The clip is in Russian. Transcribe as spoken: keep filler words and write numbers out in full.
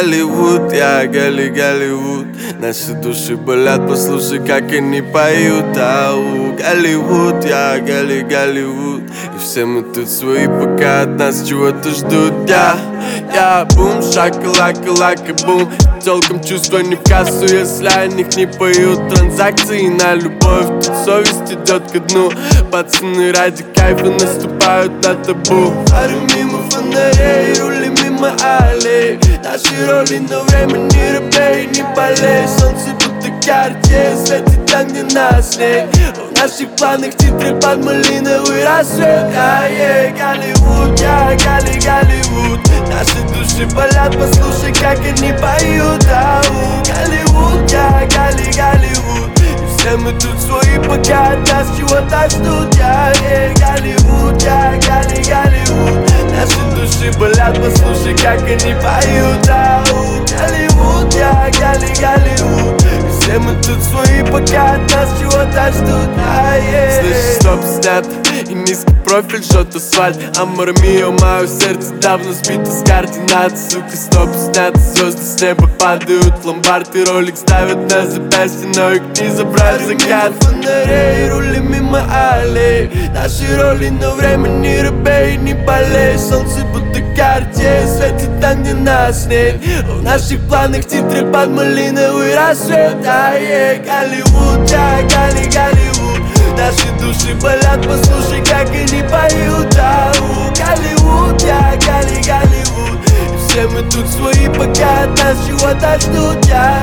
Голливуд, я Галли Голливуд. Наши души болят, послушай, как они поют. Ау, Голливуд, я Галли Голливуд. И все мы тут свои, пока от нас чего-то ждут. Я, я, бум, шакалака, лака, бум. Толком чувства не в кассу, если о них не поют. Транзакции на любовь, тут совесть идет ко дну. Пацаны ради кайфа наступают на табу. Парим мимо фонарей, рулим мимо аллей. Наши роли, но время не робей, не болей. Солнце будто карте, светит там, где нас нет. В наших планах титры под малиновый рассвет. Ай, Голливуд, я Галли Голливуд. Наши души болят, послушай, как они поют. Ау, Голливуд, я Галли Голливуд. И все мы тут свои, пока от нас чего-то ждут. Я, Голливуд, я Галли Голливуд. Наши души болят, послушай, как они поют. Ау, Голливуд, я Галли Голливуд. И все мы тут свои, пока от нас чего-то ждут. Слышишь, стоп, снят и низкий профиль жжет асфальт. Амор мио, мое сердце давно сбито с координат. Сука, стоп, снят, звезды с неба падают. Ломбард и ролик ставят на запястье, но их не забрать закат. Фонарей, рулим мимо аллей. Наши роли, но время не робей, не болей. Солнце будто карте, светит там, где нас нет. В наших планах титры под малиновый рассвет. Ай, Голливуд, я Галли Голливуд. Наши души болят, послушай, как они поют. Ау, Голливуд, я Галли Голливуд. И все мы тут свои, пока от нас чего-то ждут. Я,